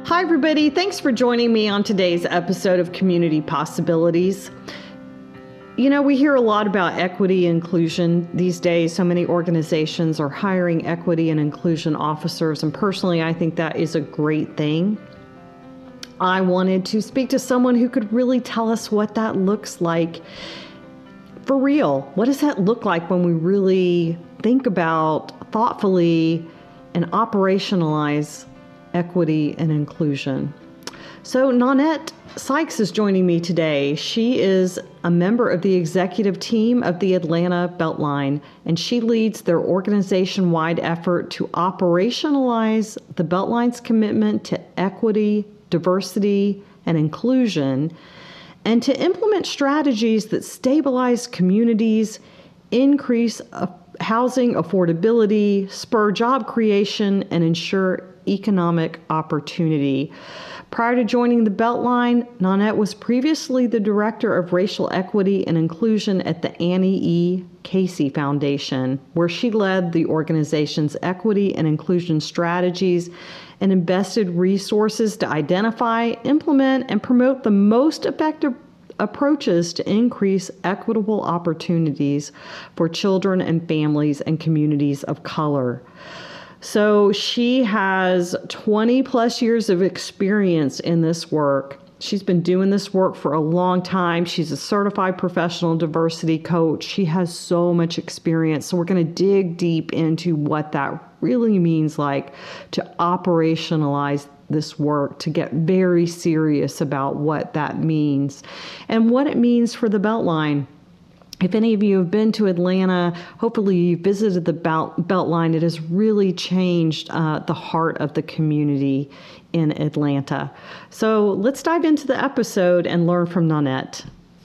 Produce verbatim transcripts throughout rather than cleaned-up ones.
Hi, everybody. Thanks for joining me on today's episode of Community Possibilities. You know, we hear a lot about equity and inclusion these days. So many organizations are hiring equity and inclusion officers, and personally, I think that is a great thing. I wanted to speak to someone who could really tell us what that looks like for real. What does that look like when we really think about thoughtfully and operationalize equity and inclusion? So Nanette Sykes is joining me today. She is a member of the executive team of the Atlanta Beltline, and she leads their organization-wide effort to operationalize the Beltline's commitment to equity, diversity, and inclusion, and to implement strategies that stabilize communities, increase uh, housing affordability, spur job creation, and ensure economic opportunity. Prior to joining the Beltline, Nanette was previously the Director of Racial Equity and Inclusion at the Annie E. Casey Foundation, where she led the organization's equity and inclusion strategies and invested resources to identify, implement, and promote the most effective approaches to increase equitable opportunities for children and families and communities of color. So she has twenty plus years of experience in this work. She's been doing this work for a long time. She's a certified professional diversity coach. She has so much experience. So we're going to dig deep into what that really means like to operationalize this work, to get very serious about what that means and what it means for the Beltline. If any of you have been to Atlanta, hopefully you visited the Belt, Beltline. It has really changed uh, the heart of the community in Atlanta. So let's dive into the episode and learn from Nanette.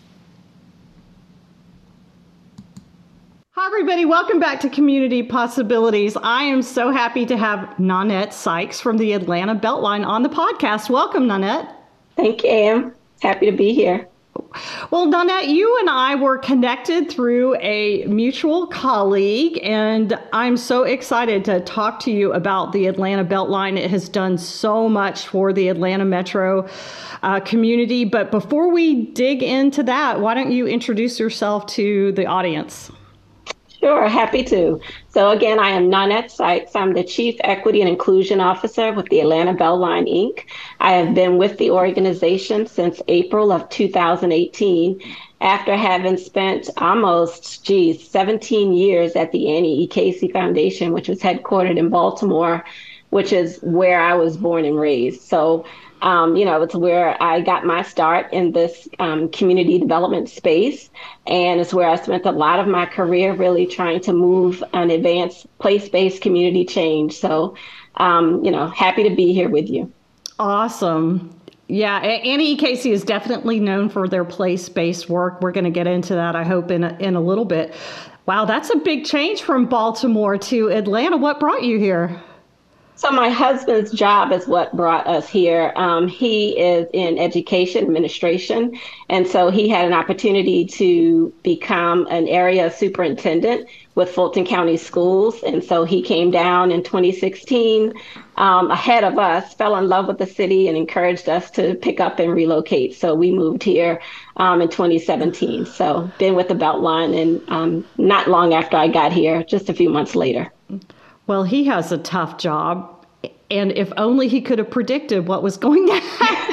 Hi, everybody. Welcome back to Community Possibilities. I am so happy to have Nanette Sykes from the Atlanta Beltline on the podcast. Welcome, Nanette. Thank you, Am. Happy to be here. Well, Nanette, you and I were connected through a mutual colleague, and I'm so excited to talk to you about the Atlanta Beltline. It has done so much for the Atlanta metro uh, community. But before we dig into that, why don't you introduce yourself to the audience? Sure, happy to. So again, I am Nanette Sykes. I'm the Chief Equity and Inclusion Officer with the Atlanta Beltline, Incorporated. I have been with the organization since April of two thousand eighteen, after having spent almost, geez, seventeen years at the Annie E. Casey Foundation, which was headquartered in Baltimore, which is where I was born and raised. So Um, you know, it's where I got my start in this um, community development space. And it's where I spent a lot of my career really trying to move and advance place-based community change. So, um, you know, happy to be here with you. Awesome. Yeah, Annie E. Casey is definitely known for their place-based work. We're going to get into that, I hope, in a, in a little bit. Wow, that's a big change from Baltimore to Atlanta. What brought you here? So my husband's job is what brought us here. Um, he is in education administration, and so he had an opportunity to become an area superintendent with Fulton County Schools. And so he came down in twenty sixteen um, ahead of us, fell in love with the city, and encouraged us to pick up and relocate. So we moved here um, in twenty seventeen. So been with the Beltline, and um, not long after I got here, just a few months later. Well, he has a tough job, and if only he could have predicted what was going to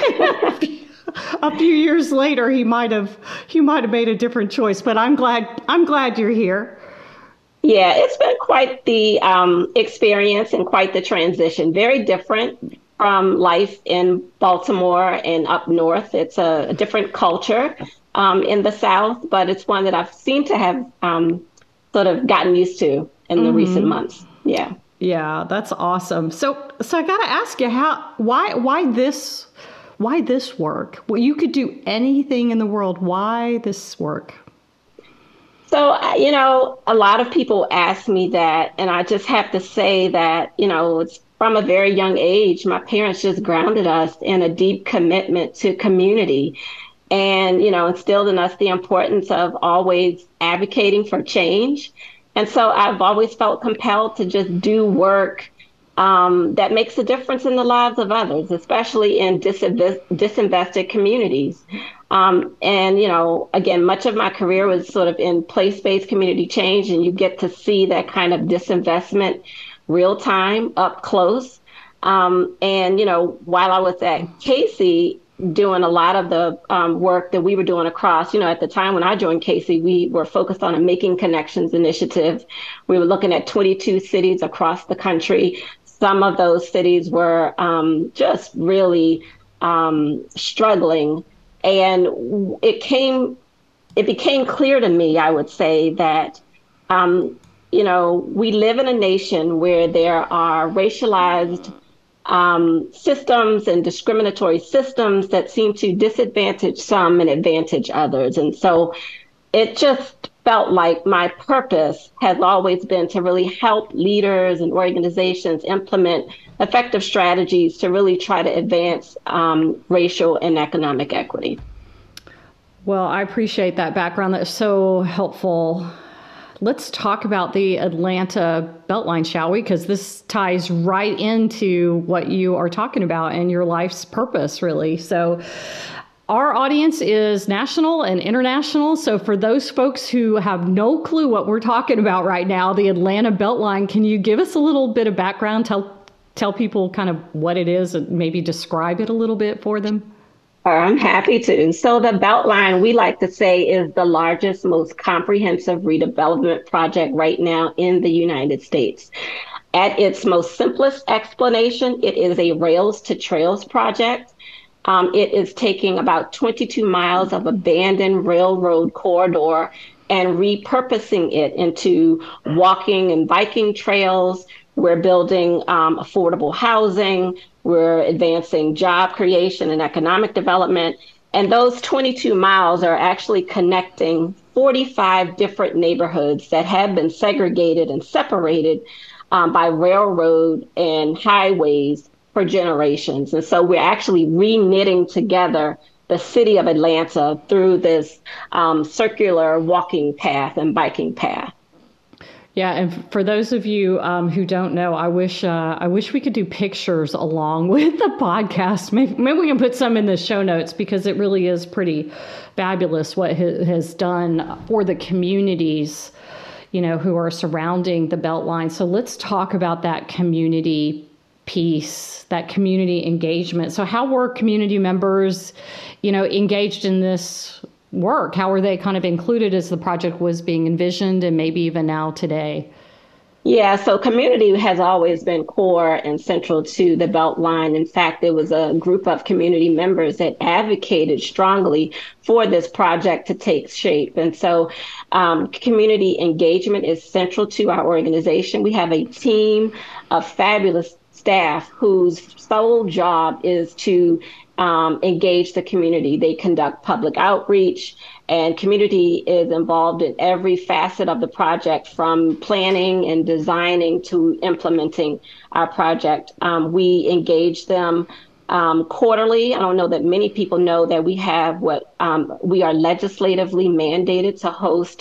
happen a few years later, he might have he might have made a different choice. But I'm glad I'm glad you're here. Yeah, it's been quite the um, experience and quite the transition. Very different from life in Baltimore and up north. It's a, a different culture um, in the South, but it's one that I've seemed to have um, sort of gotten used to in the mm-hmm. recent months. Yeah. Yeah, that's awesome. So, so I got to ask you, how, why, why this, why this work? Well, you could do anything in the world. Why this work? So, you know, a lot of people ask me that, and I just have to say that, you know, it's from a very young age, my parents just grounded us in a deep commitment to community and, you know, instilled in us the importance of always advocating for change. And so I've always felt compelled to just do work um, that makes a difference in the lives of others, especially in disinvest- disinvested communities. Um, and, you know, again, much of my career was sort of in place-based community change, and you get to see that kind of disinvestment real time, up close. Um, and, you know, while I was at Casey, doing a lot of the um, work that we were doing across, you know, at the time when I joined Casey, we were focused on a Making Connections initiative. We were looking at twenty-two cities across the country. Some of those cities were um, just really um, struggling. And it came, it became clear to me, I would say, that, um, you know, we live in a nation where there are racialized um, systems and discriminatory systems that seem to disadvantage some and advantage others. And so it just felt like my purpose has always been to really help leaders and organizations implement effective strategies to really try to advance um, racial and economic equity. Well, I appreciate that background. That's so helpful. Let's talk about the Atlanta Beltline, shall we? Because this ties right into what you are talking about and your life's purpose, really. So our audience is national and international. So for those folks who have no clue what we're talking about right now, the Atlanta Beltline, can you give us a little bit of background? Tell tell people kind of what it is and maybe describe it a little bit for them. I'm happy to. So the Beltline, we like to say, is the largest, most comprehensive redevelopment project right now in the United States. At its most simplest explanation, it is a rails to trails project. Um, it is taking about twenty-two miles of abandoned railroad corridor and repurposing it into walking and biking trails. We're building um, affordable housing. We're advancing job creation and economic development. And those twenty-two miles are actually connecting forty-five different neighborhoods that have been segregated and separated um, by railroad and highways for generations. And so we're actually re-knitting together the city of Atlanta through this um, circular walking path and biking path. Yeah, and for those of you um, who don't know, I wish uh, I wish we could do pictures along with the podcast. Maybe, maybe we can put some in the show notes because it really is pretty fabulous what it has done for the communities, you know, who are surrounding the Beltline. So let's talk about that community piece, that community engagement. So how were community members, you know, engaged in this work? How were they kind of included as the project was being envisioned and maybe even now today? Yeah, so community has always been core and central to the Beltline. In fact, there was a group of community members that advocated strongly for this project to take shape. And so um, community engagement is central to our organization. We have a team of fabulous staff whose sole job is to Um, engage the community. They conduct public outreach, and community is involved in every facet of the project, from planning and designing to implementing our project. Um, we engage them um, quarterly. I don't know that many people know that we have what um, we are legislatively mandated to host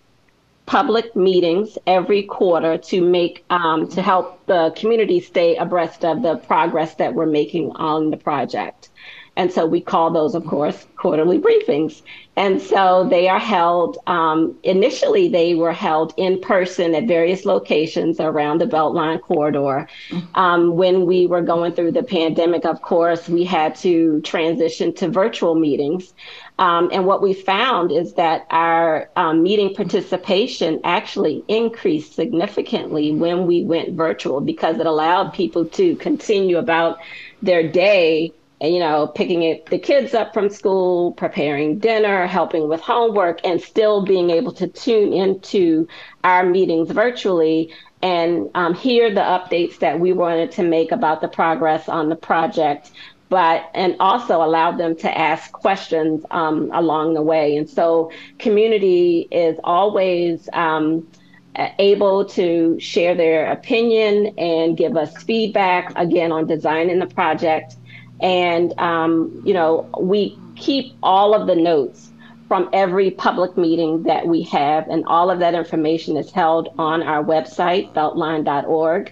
public meetings every quarter to make um, to help the community stay abreast of the progress that we're making on the project. And so we call those, of course, quarterly briefings. And so they are held, um, initially they were held in person at various locations around the Beltline corridor. Um, when we were going through the pandemic, of course, we had to transition to virtual meetings. Um, and what we found is that our um, meeting participation actually increased significantly when we went virtual, because it allowed people to continue about their day, and, you know, picking it, the kids up from school, preparing dinner, helping with homework, and still being able to tune into our meetings virtually and um, hear the updates that we wanted to make about the progress on the project, but and also allow them to ask questions um, along the way. And so community is always um, able to share their opinion and give us feedback, again, on designing the project. And, um, you know, we keep all of the notes from every public meeting that we have, and all of that information is held on our website, beltline dot org.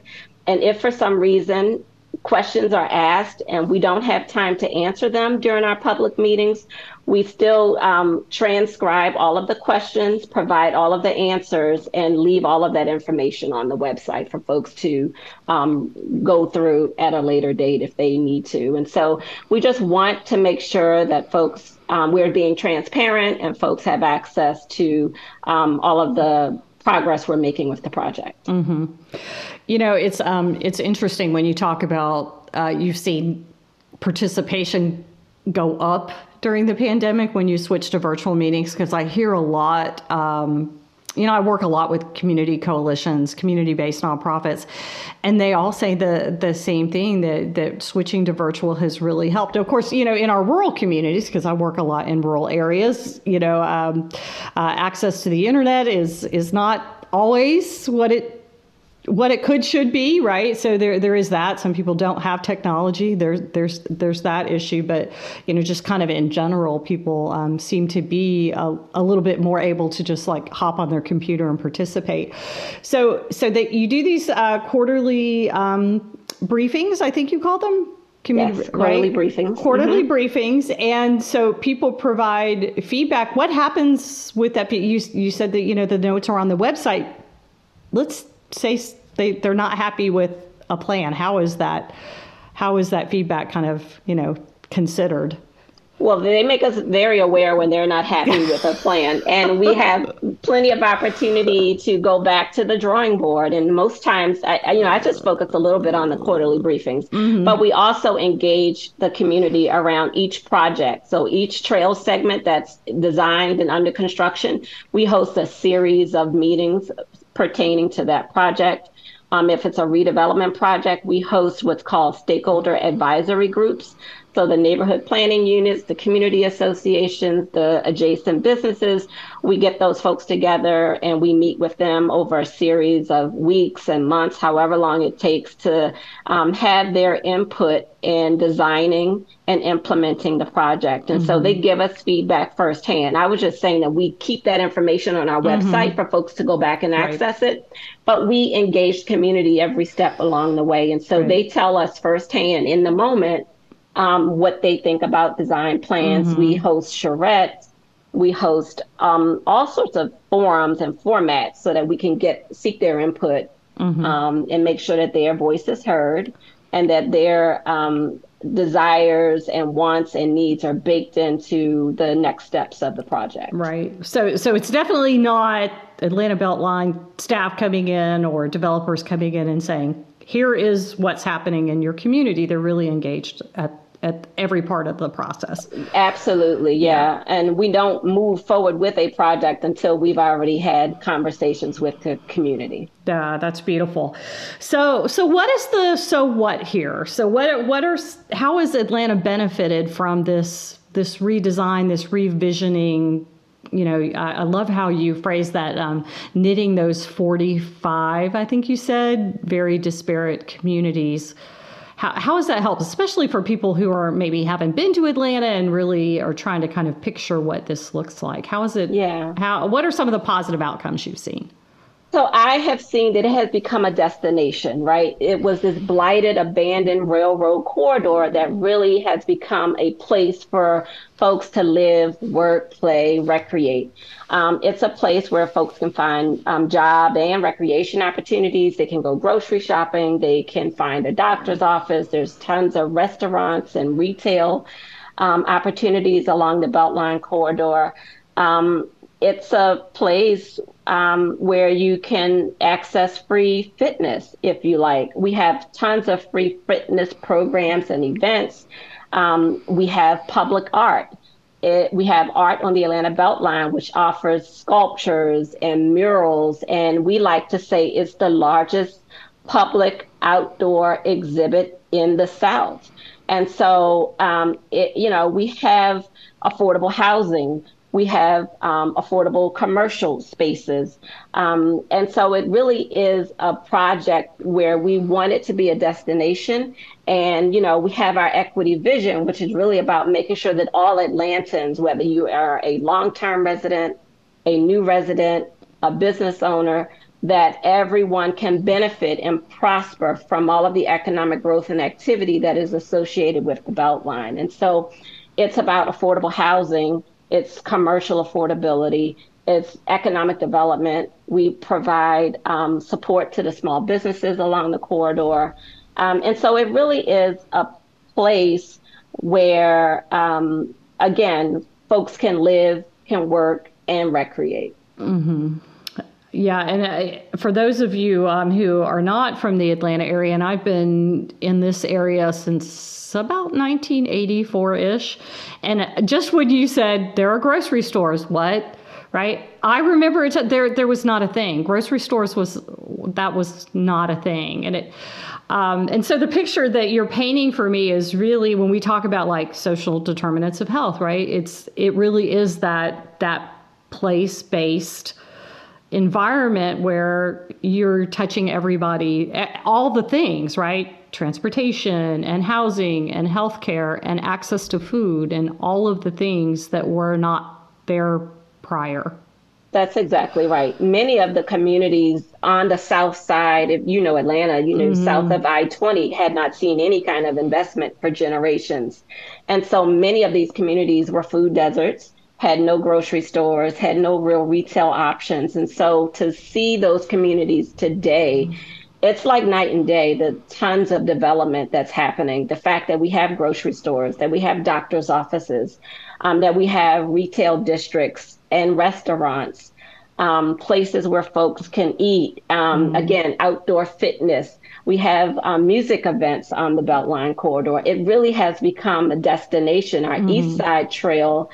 and if for some reason questions are asked and we don't have time to answer them during our public meetings, we still um, transcribe all of the questions, provide all of the answers, and leave all of that information on the website for folks to um, go through at a later date if they need to. And so we just want to make sure that folks, um, we're being transparent and folks have access to um, all of the progress we're making with the project. Mm-hmm. You know, it's um, it's interesting when you talk about uh, you've seen participation go up during the pandemic when you switch to virtual meetings, because I hear a lot. Um, you know, I work a lot with community coalitions, community-based nonprofits, and they all say the the same thing, that that switching to virtual has really helped. Of course, you know, in our rural communities, because I work a lot in rural areas, you know, um, uh, access to the internet is is not always what it what it could should be, right? So there there is that. Some people don't have technology. There's there's there's that issue, but you know, just kind of in general, people um, seem to be a, a little bit more able to just like hop on their computer and participate. So so that you do these uh, quarterly um, briefings, I think you call them. Community, yes, quarterly right? briefings. Quarterly mm-hmm. briefings, and so people provide feedback. What happens with that? You you said that you know the notes are on the website. Let's say they, they're not happy with a plan. How is that, how is that feedback kind of, you know, considered? Well, they make us very aware when they're not happy with a plan. And we have plenty of opportunity to go back to the drawing board. And most times, I, you know, I just focus a little bit on the quarterly briefings, mm-hmm. but we also engage the community around each project. So each trail segment that's designed and under construction, we host a series of meetings pertaining to that project. Um, if it's a redevelopment project, we host what's called stakeholder advisory groups. So the neighborhood planning units, the community associations, the adjacent businesses, we get those folks together and we meet with them over a series of weeks and months, however long it takes to um, have their input in designing and implementing the project. And mm-hmm. so they give us feedback firsthand. I was just saying that we keep that information on our mm-hmm. website for folks to go back and right. access it, but we engage community every step along the way. And so right. they tell us firsthand in the moment Um, what they think about design plans. Mm-hmm. We host charrettes. We host um, all sorts of forums and formats so that we can get seek their input mm-hmm. um, and make sure that their voice is heard and that their um, desires and wants and needs are baked into the next steps of the project. Right. So, so it's definitely not Atlanta Beltline staff coming in or developers coming in and saying, here is what's happening in your community. They're really engaged at at every part of the process. Absolutely, yeah. yeah. And we don't move forward with a project until we've already had conversations with the community. Yeah, that's beautiful. So, so what is the so what here? So, what what are how has Atlanta benefited from this this redesign, this revisioning? You know, I, I love how you phrase that, um, knitting those forty-five, I think you said, very disparate communities. How, how has that helped, especially for people who are maybe haven't been to Atlanta and really are trying to kind of picture what this looks like? How is it? Yeah. How? What are some of the positive outcomes you've seen? So I have seen that it has become a destination, right? It was this blighted, abandoned railroad corridor that really has become a place for folks to live, work, play, recreate. Um, it's a place where folks can find um, job and recreation opportunities. They can go grocery shopping. They can find a doctor's office. There's tons of restaurants and retail um, opportunities along the Beltline corridor. Um, It's a place um, where you can access free fitness, if you like. We have tons of free fitness programs and events. Um, we have public art. It, we have art on the Atlanta Beltline, which offers sculptures and murals. And we like to say it's the largest public outdoor exhibit in the South. And so, um, it, you know, we have affordable housing. We have um, affordable commercial spaces. Um, and so it really is a project where we want it to be a destination. And, you know, we have our equity vision, which is really about making sure that all Atlantans, whether you are a long-term resident, a new resident, a business owner, that everyone can benefit and prosper from all of the economic growth and activity that is associated with the Beltline. And so it's about affordable housing, it's commercial affordability, it's economic development. We provide um, support to the small businesses along the corridor. Um, and so it really is a place where, um, again, folks can live, can work, and recreate. Mm-hmm. Yeah, and I, for those of you um, who are not from the Atlanta area, and I've been in this area since about nineteen eighty-four-ish, and just when you said there are grocery stores, what? Right? I remember it, there there was not a thing. Grocery stores was, that was not a thing. And it, um, and so the picture that you're painting for me is really, when we talk about like social determinants of health, right? It's, it really is that, that place-based environment where you're touching everybody, all the things, right? Transportation and housing and healthcare and access to food and all of the things that were not there prior. That's exactly right. Many of the communities on the south side, if you know Atlanta, you know, mm-hmm. south of I twenty, had not seen any kind of investment for generations. And so many of these communities were food deserts, had no grocery stores, had no real retail options. And so to see those communities today, mm-hmm. it's like night and day, the tons of development that's happening. The fact that we have grocery stores, that we have doctors' offices, um, that we have retail districts and restaurants, um, places where folks can eat. Um, mm-hmm. Again, outdoor fitness. We have um, music events on the Beltline corridor. It really has become a destination. Our mm-hmm. East Side Trail,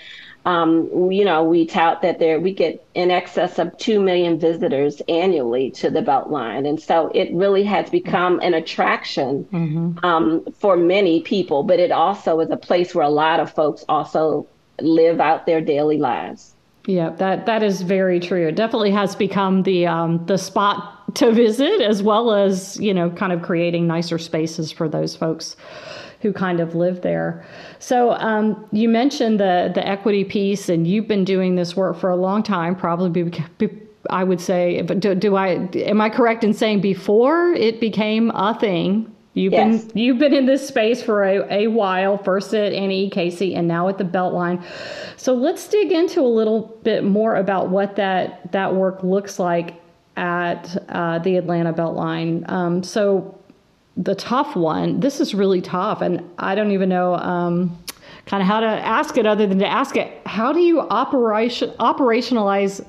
um, you know, we tout that there we get in excess of two million visitors annually to the Beltline. And so it really has become an attraction mm-hmm. um, for many people, but it also is a place where a lot of folks also live out their daily lives. Yeah, that that is very true. It definitely has become the um, the spot to visit, as well as, you know, kind of creating nicer spaces for those folks who kind of live there. So um, you mentioned the the equity piece, and you've been doing this work for a long time, probably, be, be, I would say, but do, do I, am I correct in saying before it became a thing? You've yes. been you've been in this space for a, a while, first at N E Casey and now at the Beltline. So let's dig into a little bit more about what that that work looks like at uh, the Atlanta Beltline. Um, so the tough one, this is really tough, and I don't even know um, kind of how to ask it other than to ask it. How do you operation operationalize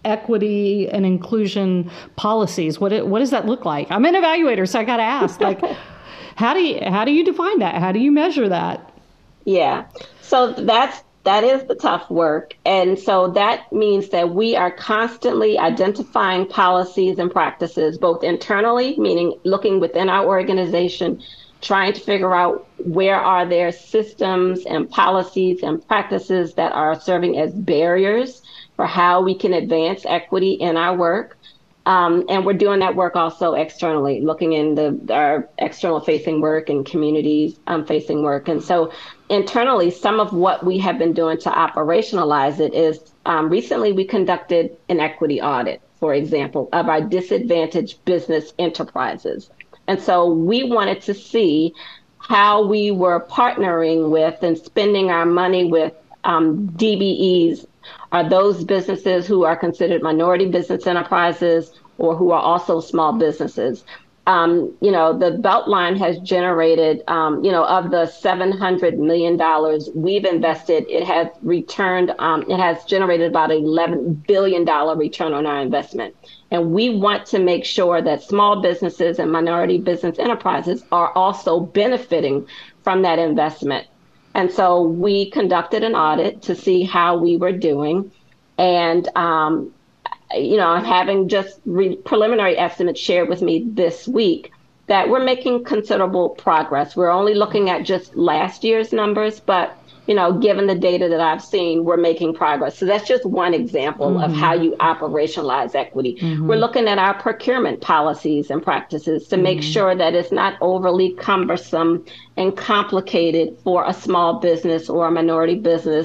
equity and inclusion policies? What it, what does that look like? I'm an evaluator, so I got to ask, like, how do you how do you define that? How do you measure that? Yeah, so that's that is the tough work, and so that means that we are constantly identifying policies and practices, both internally, meaning looking within our organization, trying to figure out where are there systems and policies and practices that are serving as barriers for how we can advance equity in our work. Um, and we're doing that work also externally, looking in the our external facing work and communities um, facing work. And so internally, some of what we have been doing to operationalize it is um, recently we conducted an equity audit, for example, of our disadvantaged business enterprises. And so we wanted to see how we were partnering with and spending our money with um, D B Es. Are those businesses who are considered minority business enterprises or who are also small businesses? Um, you know, the Beltline has generated, um, you know, of the seven hundred million dollars we've invested, it has returned, um, it has generated about eleven billion dollars return on our investment. And we want to make sure that small businesses and minority business enterprises are also benefiting from that investment. And so we conducted an audit to see how we were doing. And, um, you know, having just re- preliminary estimates shared with me this week that we're making considerable progress. We're only looking at just last year's numbers, but, you know, given the data that I've seen, we're making progress. So that's just one example mm-hmm. of how you operationalize equity. Mm-hmm. We're looking at our procurement policies and practices to mm-hmm. make sure that it's not overly cumbersome and complicated for a small business or a minority business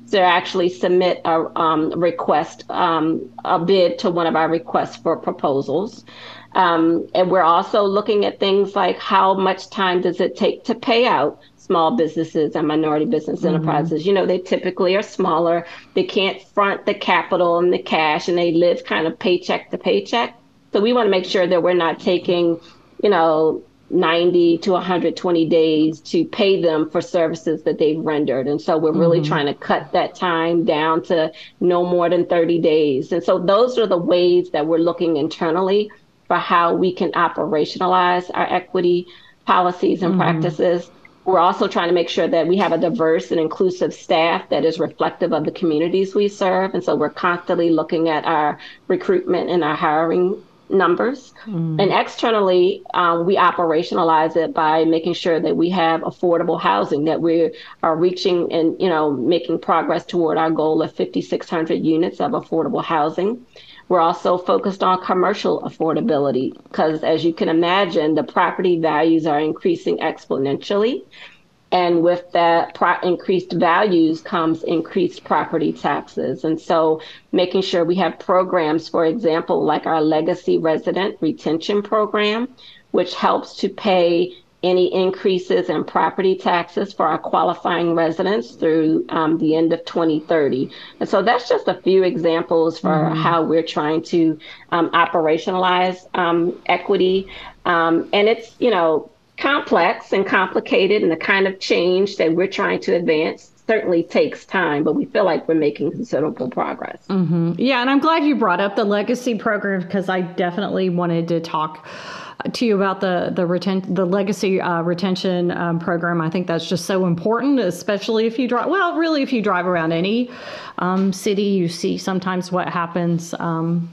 to actually submit a um, request, um, a bid to one of our requests for proposals. Um, and we're also looking at things like how much time does it take to pay out small businesses and minority business Mm-hmm. enterprises. You know, they typically are smaller. They can't front the capital and the cash, and they live kind of paycheck to paycheck. So we want to make sure that we're not taking, you know, ninety to one hundred twenty days to pay them for services that they've rendered. And so we're really Mm-hmm. trying to cut that time down to no more than thirty days. And so those are the ways that we're looking internally for how we can operationalize our equity policies and Mm-hmm. practices. We're also trying to make sure that we have a diverse and inclusive staff that is reflective of the communities we serve. And so we're constantly looking at our recruitment and our hiring numbers. Mm. And externally, um, we operationalize it by making sure that we have affordable housing, that we are reaching and, you know, making progress toward our goal of fifty-six hundred units of affordable housing. We're also focused on commercial affordability because, as you can imagine, the property values are increasing exponentially. And with that pro- increased values comes increased property taxes. And so making sure we have programs, for example, like our Legacy Resident Retention Program, which helps to pay any increases in property taxes for our qualifying residents through um, the end of twenty thirty. And so that's just a few examples for mm-hmm. how we're trying to um, operationalize um, equity. Um, and it's, you know, complex and complicated, and the kind of change that we're trying to advance certainly takes time, but we feel like we're making considerable progress. Mm-hmm. Yeah, and I'm glad you brought up the Legacy program because I definitely wanted to talk to you about the the reten- the Legacy uh, retention um, program. I think that's just so important, especially if you drive. Well, really, if you drive around any um, city, you see sometimes what happens. Um,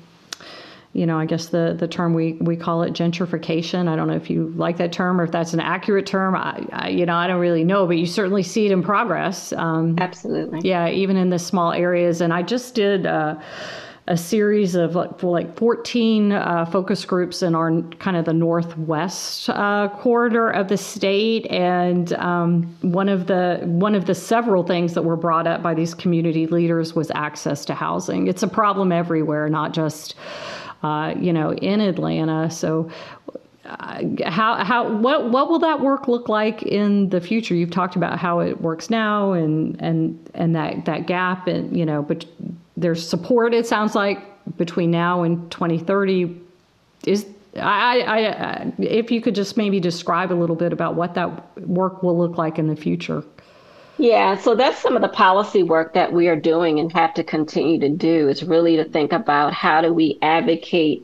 You know, I guess the, the term we, we call it gentrification. I don't know if you like that term or if that's an accurate term. I, I you know, I don't really know, but you certainly see it in progress. Um, Absolutely. Yeah, even in the small areas. And I just did uh, a series of like, like fourteen uh, focus groups in our kind of the northwest uh, corridor of the state. And um, one of the one of the several things that were brought up by these community leaders was access to housing. It's a problem everywhere, not just Uh, you know, in Atlanta. So uh, how, how, what, what will that work look like in the future? You've talked about how it works now and, and, and that, that gap and, you know, but there's support, it sounds like, between now and twenty thirty. Is I, I, I, if you could just maybe describe a little bit about what that work will look like in the future. Yeah, so that's some of the policy work that we are doing and have to continue to do is really to think about how do we advocate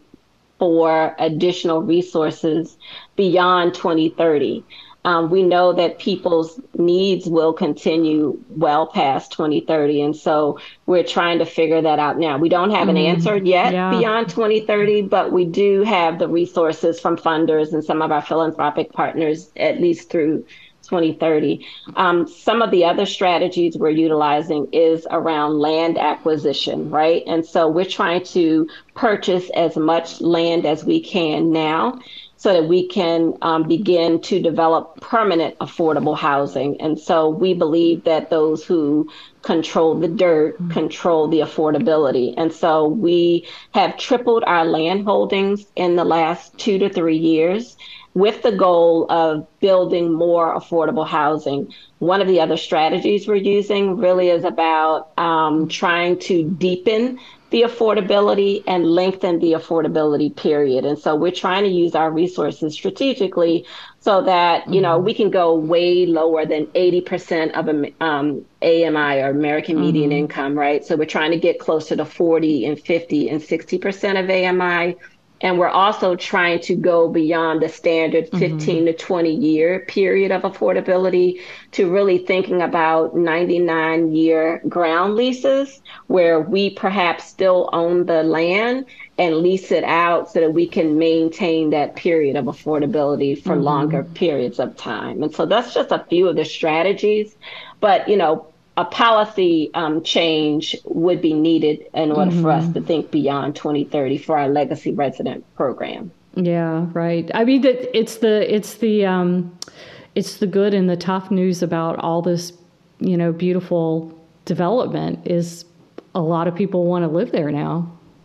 for additional resources beyond twenty thirty. Um, we know that people's needs will continue well past twenty thirty. And so we're trying to figure that out now. We don't have an mm, answer yet yeah. beyond twenty thirty, but we do have the resources from funders and some of our philanthropic partners, at least through twenty thirty. Um, some of the other strategies we're utilizing is around land acquisition, right? And so we're trying to purchase as much land as we can now so that we can um, begin to develop permanent affordable housing. And so we believe that those who control the dirt control the affordability. And so we have tripled our land holdings in the last two to three years. With the goal of building more affordable housing. One of the other strategies we're using really is about um, trying to deepen the affordability and lengthen the affordability period. And so we're trying to use our resources strategically so that, you know, mm-hmm. we can go way lower than eighty percent of um, A M I or American mm-hmm. median income, right? So we're trying to get closer to forty and fifty and sixty percent of A M I. And we're also trying to go beyond the standard fifteen mm-hmm. to twenty year period of affordability to really thinking about ninety-nine year ground leases where we perhaps still own the land and lease it out so that we can maintain that period of affordability for mm-hmm. longer periods of time. And so that's just a few of the strategies. But, you know, a policy um, change would be needed in order mm-hmm. for us to think beyond twenty thirty for our Legacy Resident program. Yeah, right. I mean, that it's the it's the um, it's the good and the tough news about all this, you know, beautiful development is a lot of people want to live there now.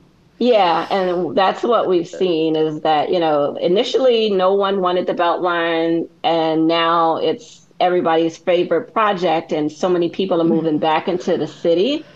Yeah, and that's what we've seen is that, you know, initially no one wanted the Beltline, and now it's everybody's favorite project, and so many people are moving back into the city.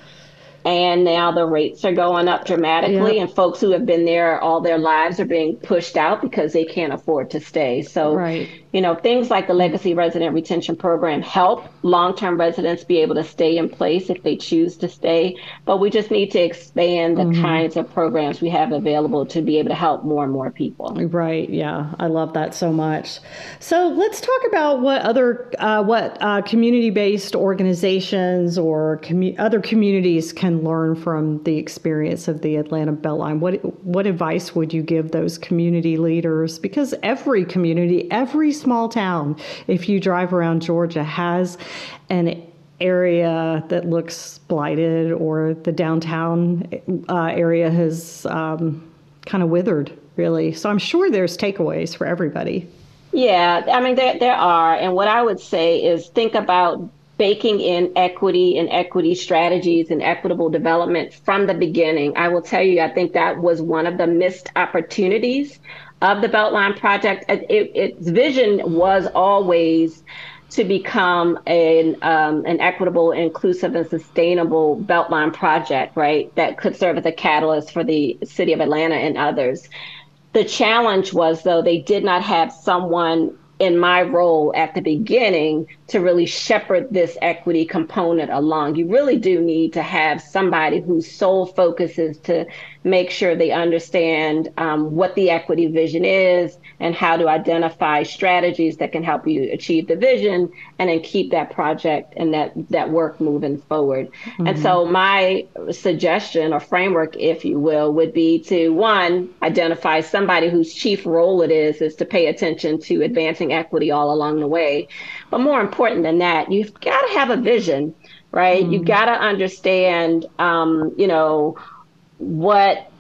And now the rates are going up dramatically, Yep. and folks who have been there all their lives are being pushed out because they can't afford to stay. So, Right. you know, things like the Legacy Resident Retention Program help long-term residents be able to stay in place if they choose to stay. But we just need to expand the Mm-hmm. kinds of programs we have available to be able to help more and more people. Right. Yeah. I love that so much. So let's talk about what other, uh, what uh, community-based organizations or commu- other communities can learn from the experience of the Atlanta Beltline. What, what advice would you give those community leaders? Because every community, every small town, if you drive around Georgia, has an area that looks blighted, or the downtown uh, area has um, kind of withered, really. So I'm sure there's takeaways for everybody. Yeah, I mean, there, there are. And what I would say is think about baking in equity and equity strategies and equitable development from the beginning. I will tell you, I think that was one of the missed opportunities of the Beltline project. It, its vision was always to become an um, an equitable, inclusive, and sustainable Beltline project, right? That could serve as a catalyst for the city of Atlanta and others. The challenge was, though, they did not have someone in my role at the beginning to really shepherd this equity component along. You really do need to have somebody whose sole focus is to make sure they understand um, what the equity vision is and how to identify strategies that can help you achieve the vision and then keep that project and that, that work moving forward. Mm-hmm. And so my suggestion or framework, if you will, would be to, one, identify somebody whose chief role it is, is to pay attention to advancing equity all along the way. But more important than that, you've got to have a vision, right? Mm-hmm. You've got to understand, um, you know, what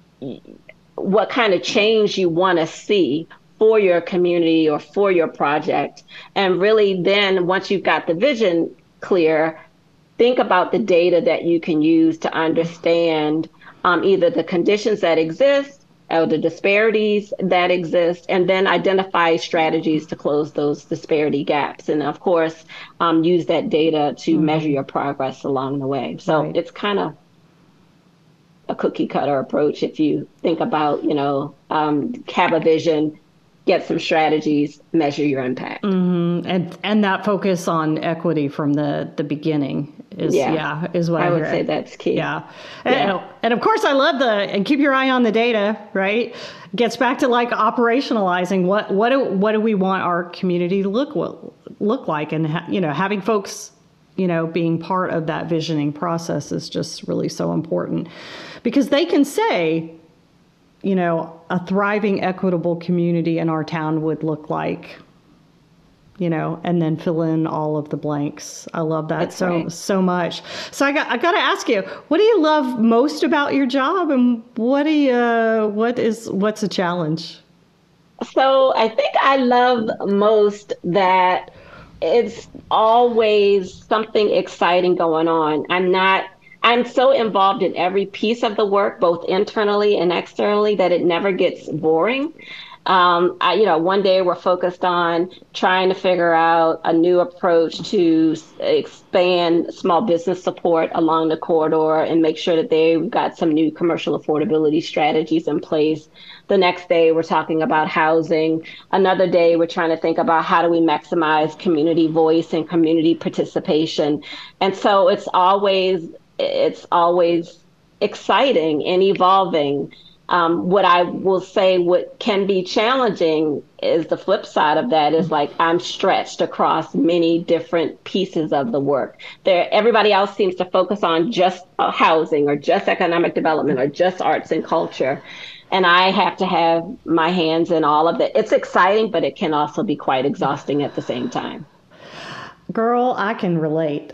what kind of change you want to see for your community or for your project. And really then, once you've got the vision clear, think about the data that you can use to understand um, either the conditions that exist or the disparities that exist, and then identify strategies to close those disparity gaps. And of course, um, use that data to mm-hmm. measure your progress along the way. So right. It's kind of a cookie cutter approach if you think about, you know, um, have a vision, get some strategies, measure your impact. Mm-hmm. And and that focus on equity from the, the beginning is yeah, yeah is what I, I would hear. say that's key. Yeah. yeah. And, and of course I love the and keep your eye on the data, right? Gets back to like operationalizing what what do what do we want our community to look look like, and ha, you know, having folks, you know, being part of that visioning process is just really so important, because they can say, you know, a thriving, equitable community in our town would look like, you know, and then fill in all of the blanks. I love that That's so right. so much. So I got I got to ask you, what do you love most about your job, and what do you uh, what is what's a challenge? So I think I love most that it's always something exciting going on. I'm not. I'm so involved in every piece of the work, both internally and externally, that it never gets boring. Um, I, you know, one day we're focused on trying to figure out a new approach to expand small business support along the corridor and make sure that they've got some new commercial affordability strategies in place. The next day we're talking about housing. Another day we're trying to think about how do we maximize community voice and community participation. And so it's always it's always exciting and evolving. Um, what I will say, what can be challenging is the flip side of that is like I'm stretched across many different pieces of the work. There, everybody else seems to focus on just uh, housing or just economic development or just arts and culture. And I have to have my hands in all of it. It's exciting, but it can also be quite exhausting at the same time. Girl, I can relate.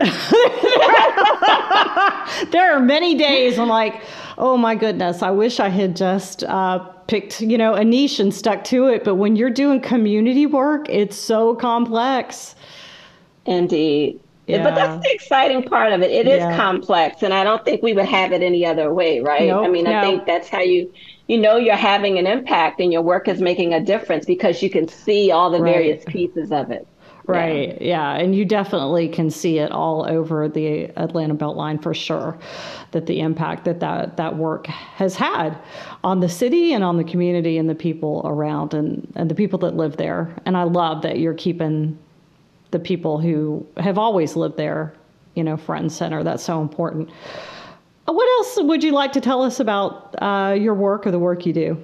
There are many days I'm like, oh my goodness, I wish I had just uh, picked, you know, a niche and stuck to it. But when you're doing community work, it's so complex. Indeed. But that's Yeah. the exciting part of it. It is Yeah. complex, and I don't think we would have it any other way, right? I Nope. mean, I No. think that's how you you know you're having an impact and your work is making a difference because you can see all the Right. various pieces of it. Yeah. Right. Yeah. And you definitely can see it all over the Atlanta Beltline for sure, that the impact that, that that work has had on the city and on the community and the people around and, and the people that live there. And I love that you're keeping the people who have always lived there, you know, front and center. That's so important. Uh, What else would you like to tell us about uh, your work or the work you do?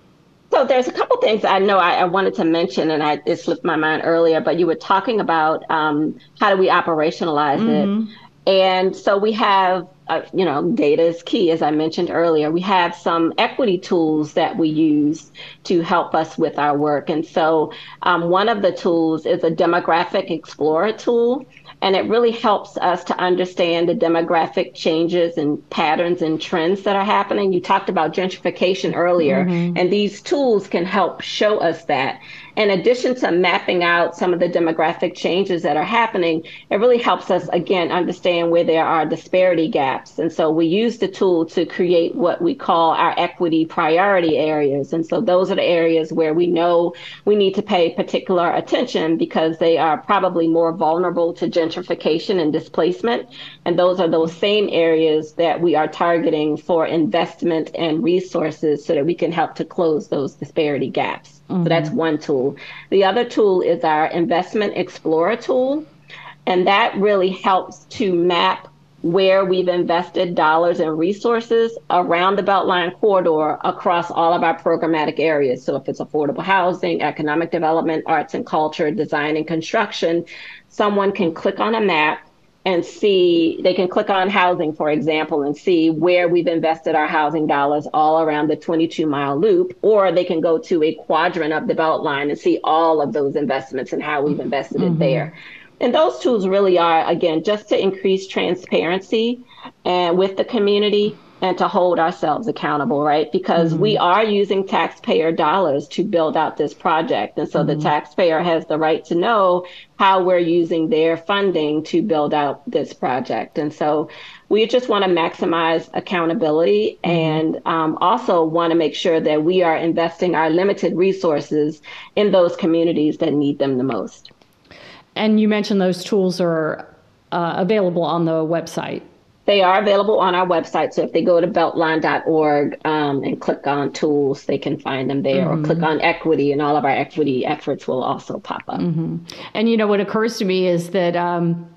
So there's a couple things I know I, I wanted to mention, and I, it slipped my mind earlier, but you were talking about um, how do we operationalize it? Mm-hmm. And so we have, uh, you know, data is key, as I mentioned earlier. We have some equity tools that we use to help us with our work. And so um, one of the tools is a demographic explorer tool. And it really helps us to understand the demographic changes and patterns and trends that are happening. You talked about gentrification earlier, Mm-hmm. and these tools can help show us that. In addition to mapping out some of the demographic changes that are happening, it really helps us, again, understand where there are disparity gaps. And so we use the tool to create what we call our equity priority areas. And so those are the areas where we know we need to pay particular attention because they are probably more vulnerable to gentrification and displacement. And those are those same areas that we are targeting for investment and resources so that we can help to close those disparity gaps. So that's Mm-hmm. one tool. The other tool is our Investment Explorer tool. And that really helps to map where we've invested dollars and resources around the Beltline corridor across all of our programmatic areas. So if it's affordable housing, economic development, arts and culture, design and construction, someone can click on a map and see, they can click on housing, for example, and see where we've invested our housing dollars all around the twenty-two mile loop, or they can go to a quadrant of the Beltline and see all of those investments and how we've invested it Mm-hmm. there. And those tools really are, again, just to increase transparency and with the community and to hold ourselves accountable, right? Because we Mm-hmm. are using taxpayer dollars to build out this project. And so the Mm-hmm. taxpayer has the right to know how we're using their funding to build out this project. And so we just want to maximize accountability Mm-hmm. and um, also want to make sure that we are investing our limited resources in those communities that need them the most. And you mentioned those tools are uh, available on the website. They are available on our website. So if they go to beltline dot org um, and click on tools, they can find them there, or click Mm-hmm. on equity, and all of our equity efforts will also pop up. Mm-hmm. And you know what occurs to me is that um,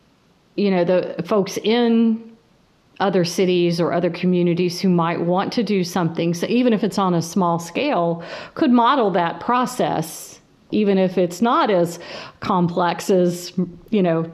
you know the folks in other cities or other communities who might want to do something, so even if it's on a small scale, could model that process, even if it's not as complex as you know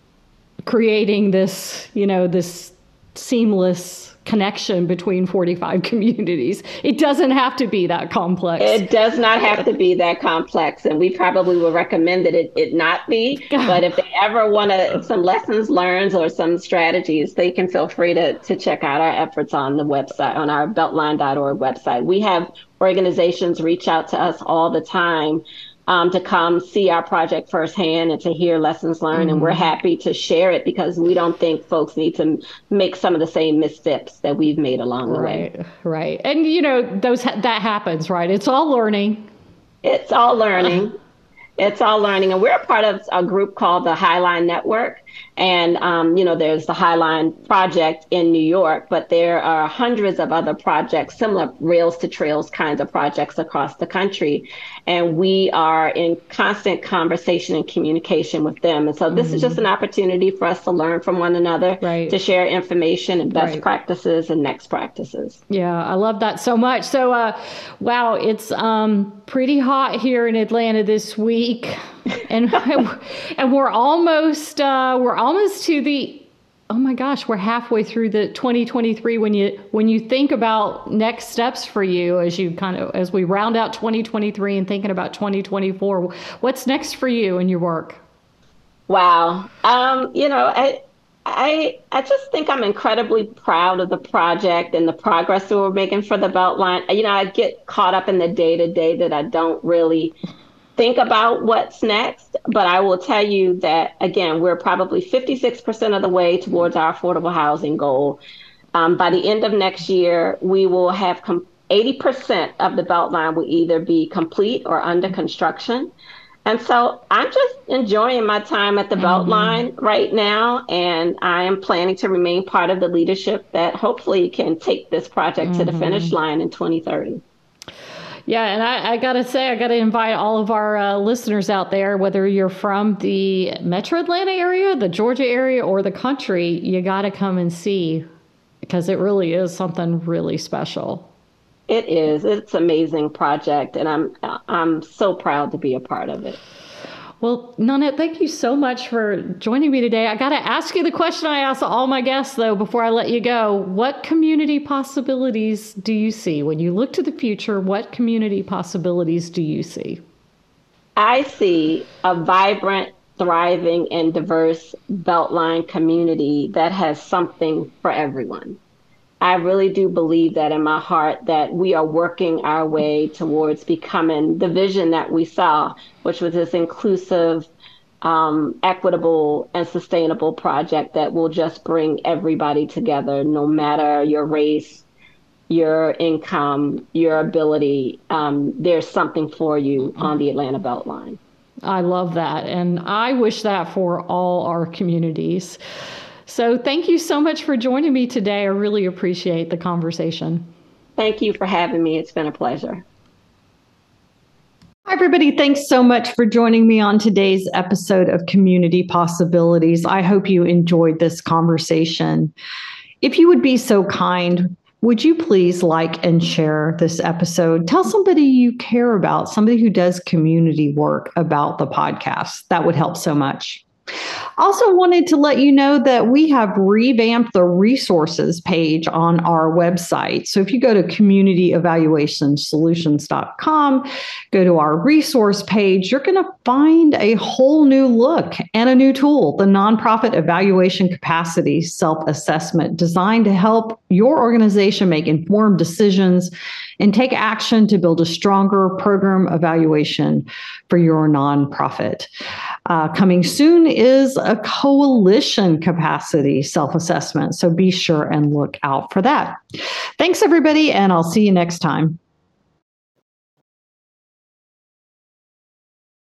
creating this, you know, this seamless connection between forty-five communities. It doesn't have to be that complex. It does not have to be that complex, and we probably would recommend that it, it not be. But if they ever want to, some lessons learned or some strategies, they can feel free to, to check out our efforts on the website, on our beltline dot org website. We have organizations reach out to us all the time um, to come see our project firsthand and to hear lessons learned. And we're Mm-hmm. happy to share it because we don't think folks need to make some of the same missteps that we've made along the way. Right, right. And you know, those that happens, right? It's all learning. It's all learning. It's all learning. And we're a part of a group called the Highline Network. And, um, you know, there's the Highline Project in New York, but there are hundreds of other projects, similar Rails to Trails kinds of projects across the country. And we are in constant conversation and communication with them. And so this is just Mm-hmm. an opportunity for us to learn from one another, Right. to share information and best Right. practices and next practices. Yeah, I love that so much. So, uh, wow, it's um, pretty hot here in Atlanta this week, and and we're almost uh, we're almost to the. Oh my gosh, we're halfway through the twenty twenty-three. When you when you think about next steps for you, as you kind of as we round out twenty twenty-three and thinking about twenty twenty-four, what's next for you and your work? Wow. Um, you know, I I I just think I'm incredibly proud of the project and the progress that we're making for the Beltline. You know, I get caught up in the day to day that I don't really think about what's next, but I will tell you that, again, we're probably fifty-six percent of the way towards our affordable housing goal. Um, by the end of next year, we will have com- eighty percent of the Beltline will either be complete or under construction. And so I'm just enjoying my time at the Beltline right now, and I am planning to remain part of the leadership that hopefully can take this project mm-hmm. to the finish line in twenty thirty. Yeah, and I, I got to say, I got to invite all of our uh, listeners out there, whether you're from the Metro Atlanta area, the Georgia area, or the country, you got to come and see, because it really is something really special. It is. It's an amazing project, and I'm I'm so proud to be a part of it. Well, Nanette, thank you so much for joining me today. I got to ask you the question I ask all my guests, though, before I let you go. What community possibilities do you see? When you look to the future, what community possibilities do you see? I see a vibrant, thriving, and diverse Beltline community that has something for everyone. I really do believe that in my heart, that we are working our way towards becoming the vision that we saw, which was this inclusive, um, equitable, and sustainable project that will just bring everybody together, no matter your race, your income, your ability. Um, there's something for you on the Atlanta Beltline. I love that. And I wish that for all our communities. So thank you so much for joining me today. I really appreciate the conversation. Thank you for having me. It's been a pleasure. Hi, everybody. Thanks so much for joining me on today's episode of Community Possibilities. I hope you enjoyed this conversation. If you would be so kind, would you please like and share this episode? Tell somebody you care about, somebody who does community work, about the podcast. That would help so much. Also wanted to let you know that we have revamped the resources page on our website. So if you go to community evaluation solutions dot com, go to our resource page, you're going to find a whole new look and a new tool, the Nonprofit Evaluation Capacity Self-Assessment, designed to help your organization make informed decisions and take action to build a stronger program evaluation for your nonprofit. Uh, coming soon is a coalition capacity self-assessment, so be sure and look out for that. Thanks, everybody, and I'll see you next time.